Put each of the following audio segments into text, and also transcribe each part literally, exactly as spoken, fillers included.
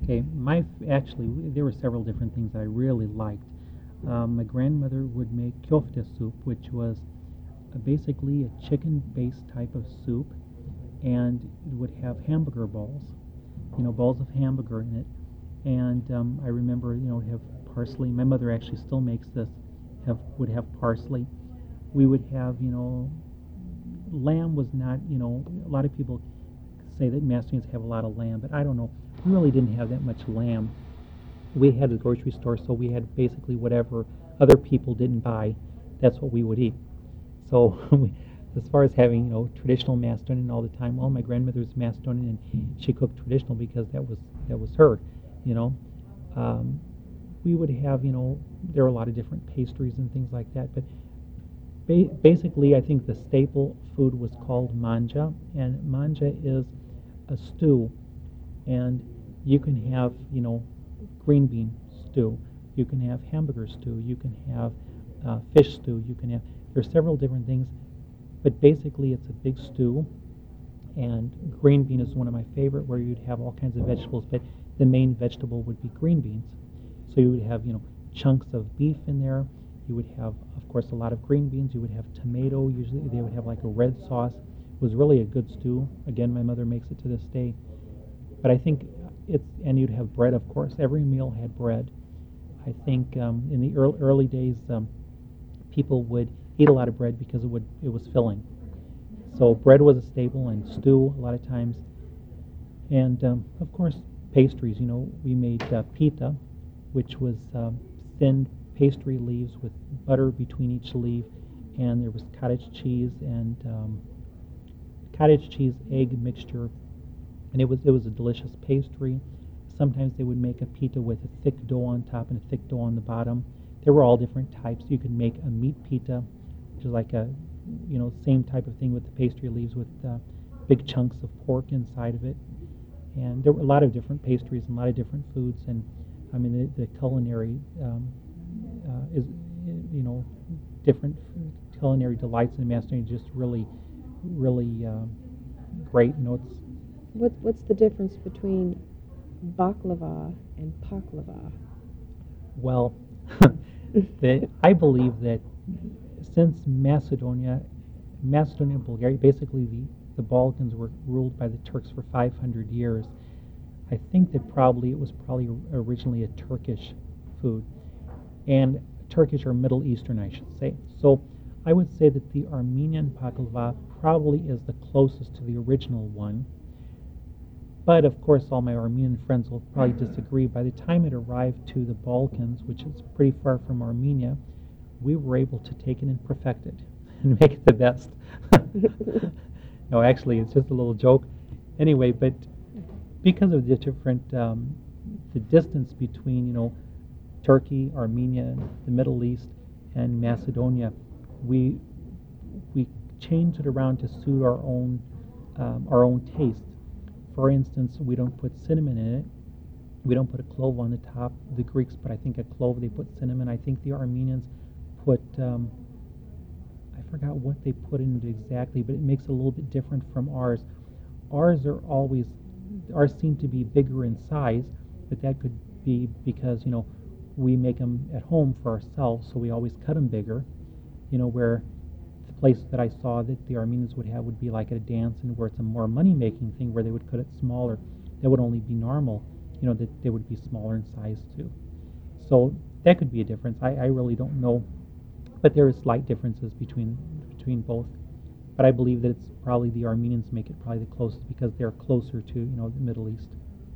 Okay, my actually there were several different things I really liked. Um, my grandmother would make kofta soup, which was uh, basically a chicken-based type of soup, and it would have hamburger balls, you know, balls of hamburger in it. And um, I remember, you know, have parsley. My mother actually still makes this. Have would have parsley. We would have, you know, lamb was not, you know, a lot of people say that Macedonians have a lot of lamb, but I don't know. We really didn't have that much lamb. We had a grocery store, so we had basically whatever other people didn't buy. That's what we would eat. So, we, as far as having, you know, traditional Macedonian all the time, well, my grandmother's Macedonian, and she cooked traditional because that was that was her, you know. Um, we would have, you know, there were a lot of different pastries and things like that, but ba- basically, I think the staple food was called manja, and manja is a stew, and you can have, you know, green bean stew, you can have hamburger stew, you can have uh, fish stew, you can have, there are several different things, but basically it's a big stew, and green bean is one of my favorite where you'd have all kinds of vegetables, but the main vegetable would be green beans. So you would have, you know, chunks of beef in there. You would have, of course, a lot of green beans. You would have tomato. Usually they would have like a red sauce. It was really a good stew. Again, my mother makes it to this day. But I think it's, and you'd have bread, of course. Every meal had bread. I think um, in the early, early days, um, people would eat a lot of bread because it would it was filling. So bread was a staple, and stew a lot of times. And um, of course, pastries. You know, we made uh, pita, which was um, thin pastry leaves with butter between each leaf, and there was cottage cheese and um, cottage cheese egg mixture, and it was it was a delicious pastry. Sometimes they would make a pita with a thick dough on top and a thick dough on the bottom. There were all different types. You could make a meat pita, which is like a, you know, same type of thing with the pastry leaves with uh, big chunks of pork inside of it. And there were a lot of different pastries and a lot of different foods. And I mean, the, the culinary um, uh, is, you know, different culinary delights in Macedonia, just really, really um, great. You know, it's What, what's the difference between baklava and paklava? well, the, I believe that since Macedonia, Macedonia and Bulgaria, basically the, the Balkans were ruled by the Turks for five hundred years. I think that probably it was probably originally a Turkish food, and Turkish or Middle Eastern, I should say. So I would say that the Armenian baklava probably is the closest to the original one. But of course, all my Armenian friends will probably disagree. By the time it arrived to the Balkans, which is pretty far from Armenia, we were able to take it and perfect it and make it the best. No, actually, it's just a little joke. Anyway, but because of the different, um, the distance between, you know, Turkey, Armenia, the Middle East, and Macedonia, we we change it around to suit our own um, our own taste. For instance, we don't put cinnamon in it. We don't put a clove on the top. The Greeks put, I think, a clove. They put cinnamon. I think the Armenians put, um, I forgot what they put in it exactly, but it makes it a little bit different from ours. Ours are always, ours seem to be bigger in size, but that could be because, you know, we make them at home for ourselves, so we always cut them bigger. You know, where the place that I saw that the Armenians would have would be like at a dance, and where it's a more money-making thing, where they would cut it smaller. That would only be normal. You know, that they would be smaller in size too. So that could be a difference. I, I really don't know, but there are slight differences between between both. But I believe that it's probably the Armenians make it probably the closest because they're closer to, you know, the Middle East.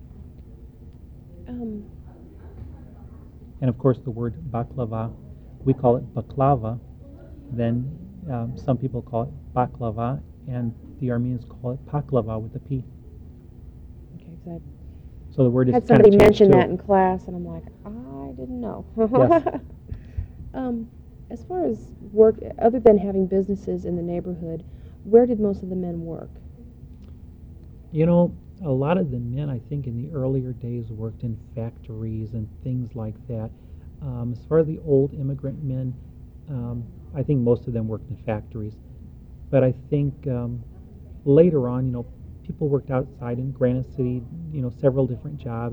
um, And of course, the word baklava, we call it baklava. Then um, some people call it baklava, and the Armenians call it paklava with a P. okay, 'cause So the word I is had kind of somebody changed mention too. that in class, and I'm like, I didn't know. Yes. um, as far as work, other than having businesses in the neighborhood, where did most of the men work? You know, a lot of the men, I think, in the earlier days worked in factories and things like that. Um, as far as the old immigrant men, um, I think most of them worked in factories. But I think um, later on, you know, people worked outside in Granite City, you know, several different jobs.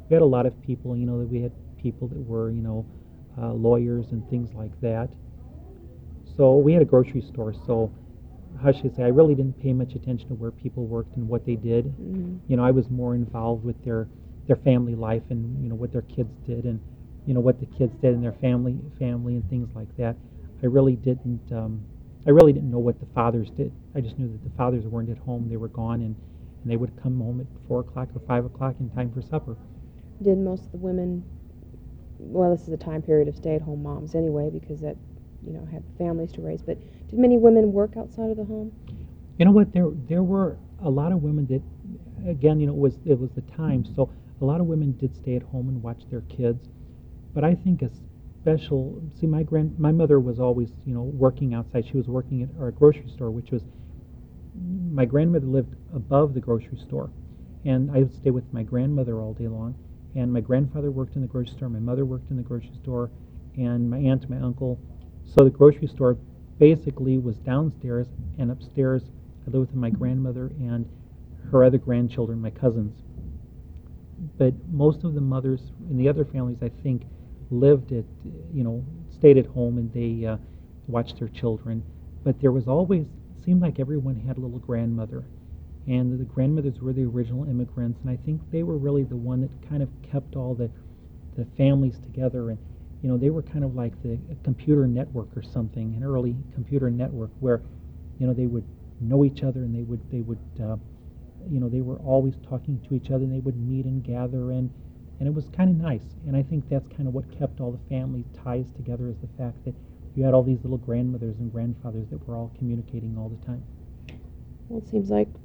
we had a lot of people, you know, that we had people that were, you know, uh, lawyers and things like that. So we had a grocery store. So how should I say? I really didn't pay much attention to where people worked and what they did. Mm-hmm. You know, I was more involved with their their family life and you know what their kids did and you know what the kids did in their family family and things like that. I really didn't. Um, I really didn't know what the fathers did. I just knew that the fathers weren't at home; they were gone, and, and they would come home at four o'clock or five o'clock in time for supper. Did most of the women, well, this is a time period of stay-at-home moms anyway, because that, you know, had families to raise, but did many women work outside of the home? You know what? There there were a lot of women that, again, you know, it was it was the time, so a lot of women did stay at home and watch their kids. But I think a special, see, my grand my mother was always, you know, working outside. She was working at our grocery store, which was my grandmother lived above the grocery store, and I would stay with my grandmother all day long. And my grandfather worked in the grocery store. My mother worked in the grocery store, and my aunt, my uncle. So the grocery store basically was downstairs, and upstairs I lived with my grandmother and her other grandchildren, my cousins. But most of the mothers in the other families, I think, lived at, you know, stayed at home and they uh, watched their children. But there was always, seemed like everyone had a little grandmother. And the grandmothers were the original immigrants, and I think they were really the one that kind of kept all the, the families together. And, you know, they were kind of like the computer network or something, an early computer network where, you know, they would know each other and they would, they would, uh, you know, they were always talking to each other and they would meet and gather and, and it was kind of nice. And I think that's kind of what kept all the family ties together is the fact that you had all these little grandmothers and grandfathers that were all communicating all the time. Well, it seems like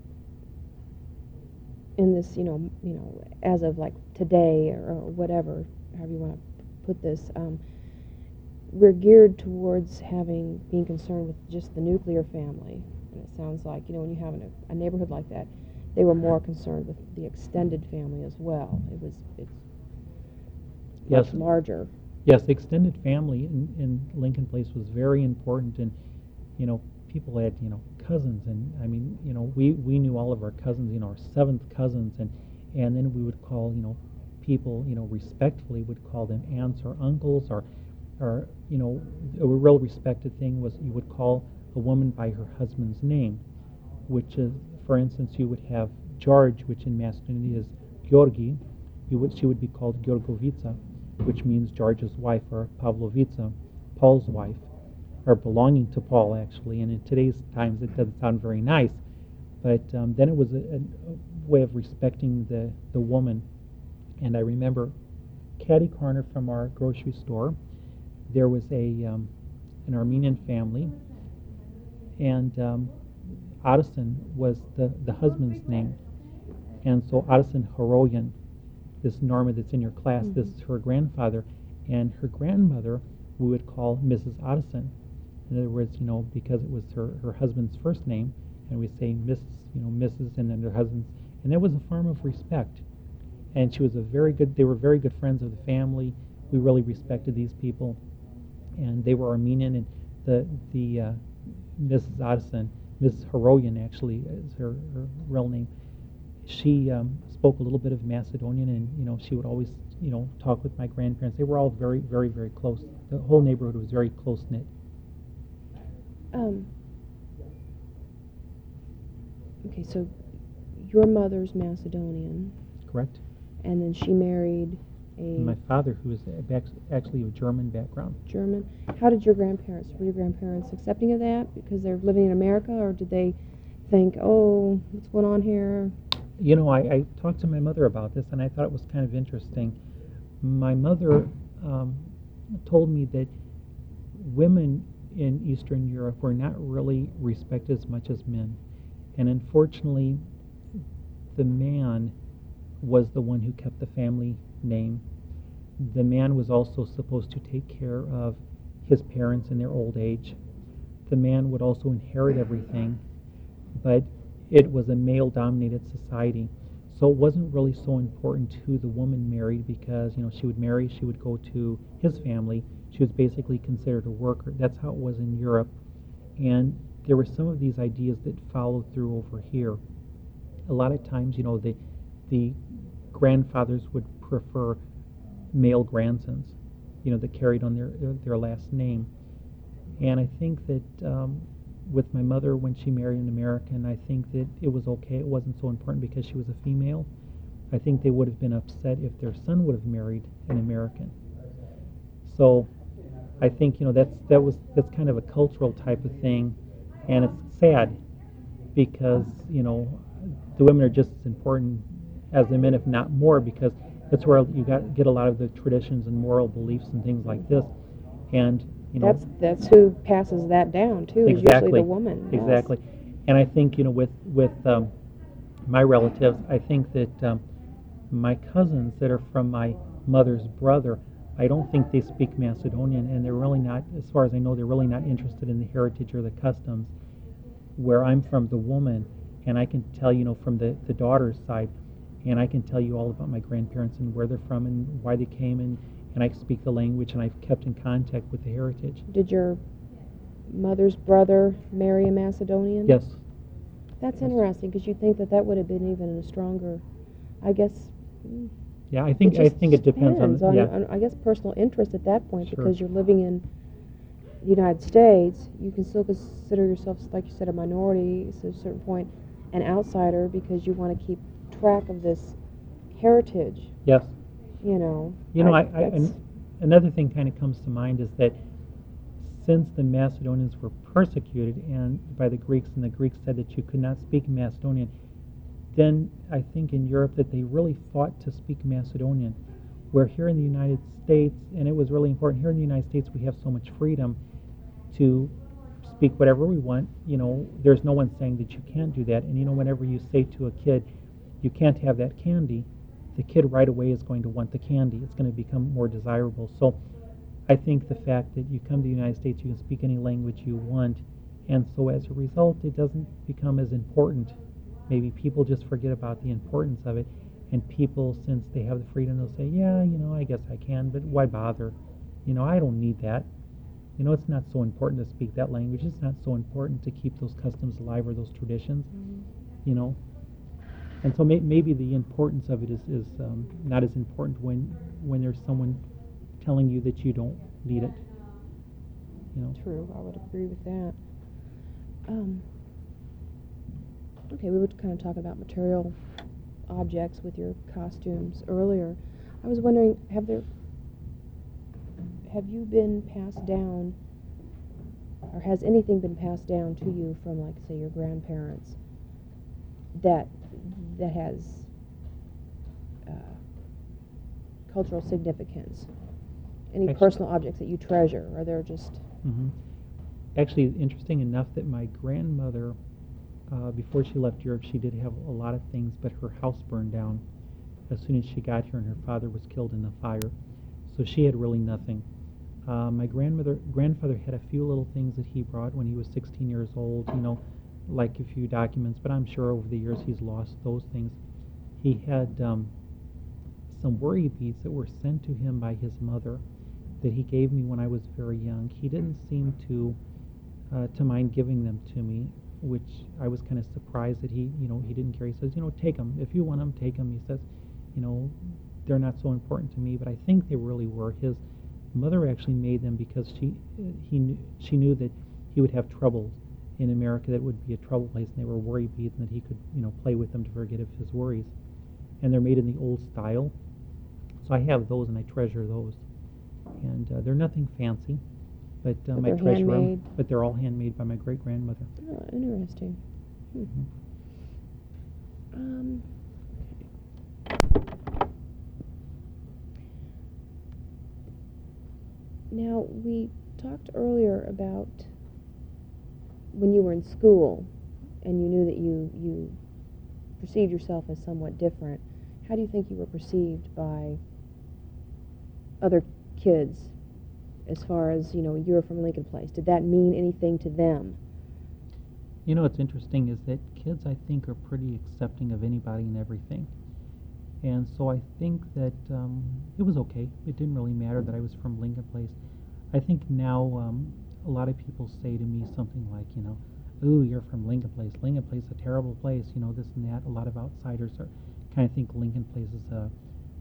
in this, you know, you know, as of like today or, or whatever, however you want to put this, um, we're geared towards having being concerned with just the nuclear family. And it sounds like, you know, when you have an, a neighborhood like that, they were more concerned with the extended family as well. It was it's Yes. much larger. Yes, the extended family in, in Lincoln Place was very important, and you know, people had you know cousins, and I mean, you know, we we knew all of our cousins, you know, our seventh cousins, and and then we would call you know people, you know, respectfully would call them aunts or uncles, or or you know, a real respected thing was you would call a woman by her husband's name, which is, for instance, you would have George, which in Macedonian is Georgi. You would she would be called Georgovica, which means George's wife, or Pavlovica, Paul's wife, or belonging to Paul, actually. And in today's times, it doesn't sound very nice. But um, then it was a, a way of respecting the, the woman. And I remember catty corner from our grocery store, there was a um, an Armenian family, and um, Addison was the, the husband's name. And so Addison Horoyan, this Norma that's in your class, mm-hmm. this is her grandfather, and her grandmother we would call Missus Addison. In other words, you know, because it was her, her husband's first name, and we say Miss, you know, Missus and then her husband's, and that was a form of respect. And she was a very good, they were very good friends of the family. We really respected these people, and they were Armenian, and the, the uh, Missus Addison, Missus Horoyan actually is her, her real name. She um, spoke a little bit of Macedonian, and you know she would always you know talk with my grandparents. They were all very, very, very close. The whole neighborhood was very close knit. Um, okay, so your mother's Macedonian, correct? And then she married a And my father, who was actually of German background. German. How did your grandparents? Were your grandparents accepting of that because they're living in America, or did they think, oh, what's going on here? You know, I, I talked to my mother about this, and I thought it was kind of interesting. My mother um, told me that women in Eastern Europe were not really respected as much as men. And unfortunately, the man was the one who kept the family name. The man was also supposed to take care of his parents in their old age. The man would also inherit everything, but it was a male-dominated society, so it wasn't really so important who the woman married because, you know, she would marry, she would go to his family. She was basically considered a worker. That's how it was in Europe, and there were some of these ideas that followed through over here. A lot of times, you know, the the grandfathers would prefer male grandsons, you know, that carried on their their last name. And I think that um, with my mother, when she married an American, I think that it was okay. It wasn't so important because she was a female. I think they would have been upset if their son would have married an American. So I think, you know, that's that was that's kind of a cultural type of thing, and it's sad because, you know, the women are just as important as the men, if not more, because that's where you got get a lot of the traditions and moral beliefs and things like this. And you know, That's that's who passes that down too. Is usually exactly, the woman. Yes. exactly. And I think, you know, with with um, my relatives, I think that um, my cousins that are from my mother's brother, I don't think they speak Macedonian, and they're really not, as far as I know, they're really not interested in the heritage or the customs. Where I'm from, the woman, and I can tell, you know, from the, the daughter's side, and I can tell you all about my grandparents and where they're from and why they came, and, and I speak the language, and I've kept in contact with the heritage. Did your mother's brother marry a Macedonian? Yes. That's Yes. interesting because you think that that would have been even a stronger, I guess. mm, Yeah, I It think I just think it depends, depends on, on, yeah. on, I guess, personal interest at that point Sure. because you're living in the United States. You can still consider yourself, like you said, a minority to a certain point, an outsider because you want to keep track of this heritage. Yes. You know. You know, I, I that's- an, another thing kind of comes to mind is that since the Macedonians were persecuted and by the Greeks, and the Greeks said that you could not speak Macedonian, then I think in Europe that they really fought to speak Macedonian. Where here in the United States, and it was really important, here in the United States we have so much freedom to speak whatever we want. You know, there's no one saying that you can't do that. And you know, whenever you say to a kid, you can't have that candy, the kid right away is going to want the candy. It's going to become more desirable. So I think the fact that you come to the United States, you can speak any language you want, and so as a result, it doesn't become as important. Maybe people just forget about the importance of it, and people, since they have the freedom, they'll say, yeah, you know, I guess I can, but why bother? You know, I don't need that. You know, it's not so important to speak that language. It's not so important to keep those customs alive or those traditions, Mhm. you know. And so may, maybe the importance of it is, is um, not as important when when there's someone telling you that you don't need it. You know. True, I would agree with that. Um, okay, we were kind of talking about material objects with your costumes earlier. I was wondering, have there, have you been passed down, or has anything been passed down to you from, like, say, your grandparents that that has uh, cultural significance? Any Actu- personal objects that you treasure? Or they're just hmm Actually, interesting enough that my grandmother, uh, before she left Europe, she did have a lot of things, but her house burned down as soon as she got here, and her father was killed in the fire. So she had really nothing. Uh, my grandmother, grandfather had a few little things that he brought when he was sixteen years old, you know, like a few documents, but I'm sure over the years he's lost those things. He had um, some worry beads that were sent to him by his mother that he gave me when I was very young. He didn't seem to uh, to mind giving them to me, which I was kind of surprised that he, you know, he didn't care. He says, you know, take them. If you want them, take them. He says, you know, they're not so important to me, but I think they really were. His mother actually made them because she he knew, she knew that he would have trouble in America, that would be a trouble place, and they were worry beads, and that he could, you know, play with them to forget of his worries. And they're made in the old style, so I have those and I treasure those. And uh, they're nothing fancy, but um, But I they're treasure them. handmade. But they're all handmade by my great grandmother. oh, interesting. Hmm. Mhm. Um, now, we talked earlier about when you were in school and you knew that you, you perceived yourself as somewhat different. How do you think you were perceived by other kids as far as, you know, you're from Lincoln Place? Did that mean anything to them? You know, what's interesting is that kids, I think, are pretty accepting of anybody and everything. And so I think that um, it was okay. It didn't really matter that I was from Lincoln Place. I think now um, a lot of people say to me something like, you know, ooh, you're from Lincoln Place. Lincoln Place is a terrible place, you know, this and that. A lot of outsiders are kind of think Lincoln Place is a,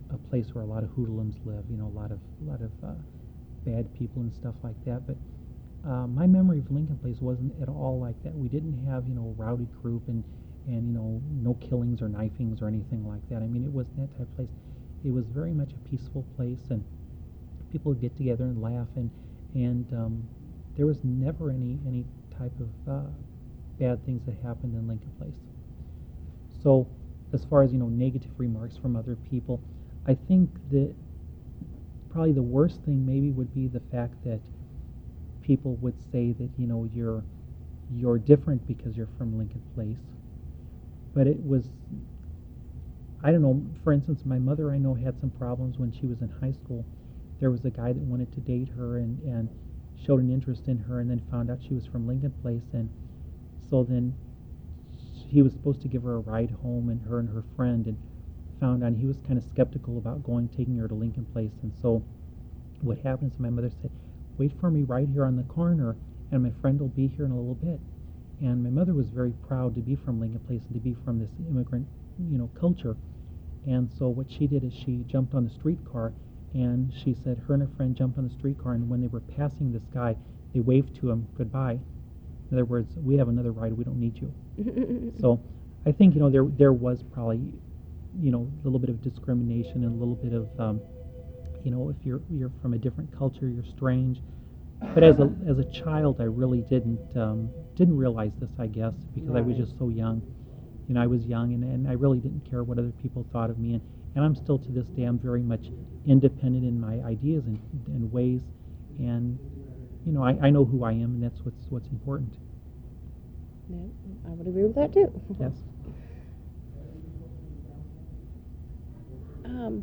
a place where a lot of hoodlums live, you know, a lot of a lot of uh, bad people and stuff like that. But uh, my memory of Lincoln Place wasn't at all like that. We didn't have, you know, a rowdy group and and you know no killings or knifings or anything like that. I mean, it wasn't that type of place. It was very much a peaceful place, and people would get together and laugh, and and um, there was never any any type of uh, bad things that happened in Lincoln Place. So, as far as you know, negative remarks from other people, I think that probably the worst thing maybe would be the fact that people would say that you know you're you're different because you're from Lincoln Place. But it was, I don't know. For instance, my mother I know had some problems when she was in high school. There was a guy that wanted to date her and and showed an interest in her, and then found out she was from Lincoln Place, and so then he was supposed to give her a ride home, and her and her friend, and found out he was kind of skeptical about going, taking her to Lincoln Place. And so what happened is my mother said, wait for me right here on the corner, and my friend will be here in a little bit. And my mother was very proud to be from Lincoln Place and to be from this immigrant, you know, culture. And so what she did is she jumped on the streetcar, and she said her and her friend jumped on the streetcar, and when they were passing this guy, they waved to him goodbye. In other words, we have another ride, we don't need you. So I think, you know, there there was probably, you know, a little bit of discrimination and a little bit of, um, you know, if you're you're from a different culture, you're strange. But as a as a child, I really didn't um, didn't realize this, I guess, because I was Right. just so young. You know, I was young, and, and I really didn't care what other people thought of me. And, and I'm still to this day, I'm very much independent in my ideas and, and ways. And, you know, I, I know who I am, and that's what's what's important. Yeah, I would agree with that too. Yes. Um,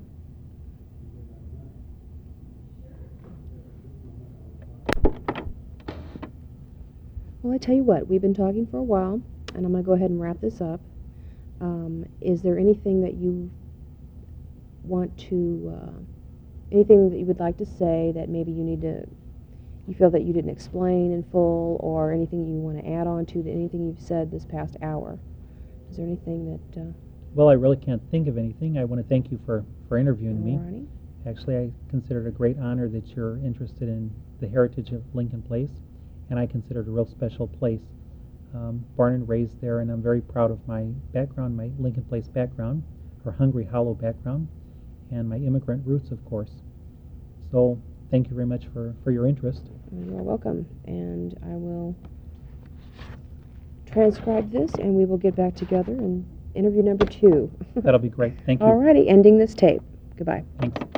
well, I tell you what, we've been talking for a while, and I'm going to go ahead and wrap this up. Um, is there anything that you want to, uh, anything that you would like to say that maybe you need to, you feel that you didn't explain in full, or anything you want to add on to, that anything you've said this past hour? Is there anything that, uh, Well, I really can't think of anything. I want to thank you for, for interviewing me. alrighty. Actually, I consider it a great honor that you're interested in the heritage of Lincoln Place, and I consider it a real special place. Um, born and raised there, and I'm very proud of my background, my Lincoln Place background, or Hungry Hollow background, and my immigrant roots, of course. So thank you very much for, for your interest. You're welcome, and I will transcribe this, and we will get back together and interview number two. That'll be great. Thank you. Alrighty, ending this tape. Goodbye. Thanks.